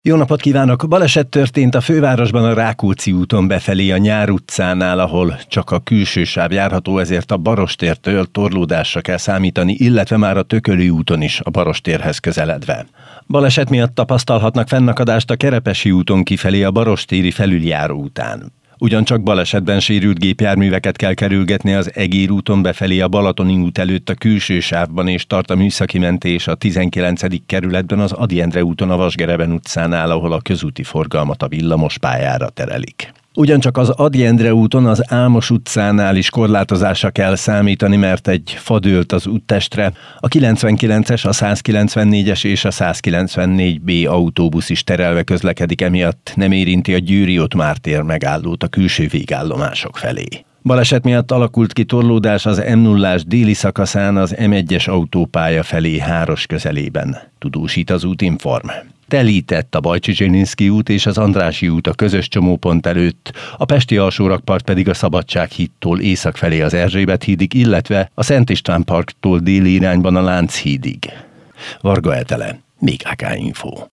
Jó napot kívánok! Baleset történt a fővárosban a Rákóczi úton befelé a Nyár utcánál, ahol csak a külső sáv járható, ezért a Barostértől torlódásra kell számítani, illetve már a Tököli úton is a Barostérhez közeledve. Baleset miatt tapasztalhatnak fennakadást a Kerepesi úton kifelé a barostéri felüljáró után. Ugyancsak balesetben sérült gépjárműveket kell kerülgetni az Egér úton befelé a Balatoni út előtt a külső sávban, és tart a műszaki mentés a 19. kerületben az Ady Endre úton a Vasgereben utcánál, ahol a közúti forgalmat a villamos pályára terelik. Ugyancsak az Ady Endre úton az Álmos utcánál is korlátozásra kell számítani, mert egy fa dőlt az úttestre. A 99-es, a 194-es és a 194B autóbusz is terelve közlekedik, emiatt nem érinti a Győri Mártér tér megállót a külső végállomások felé. Baleset miatt alakult ki torlódás az M0-ás déli szakaszán az M1-es autópálya felé Háros közelében, tudósít az Útinform. Telített a Bajcsy-Zsilinszky út és az Andrássy út a közös csomópont előtt, a pesti alsórakpart pedig a Szabadsághídtól észak felé az Erzsébet hídig, illetve a Szent István parktól déli irányban a Lánchídig. Varga Etele, BKK Info.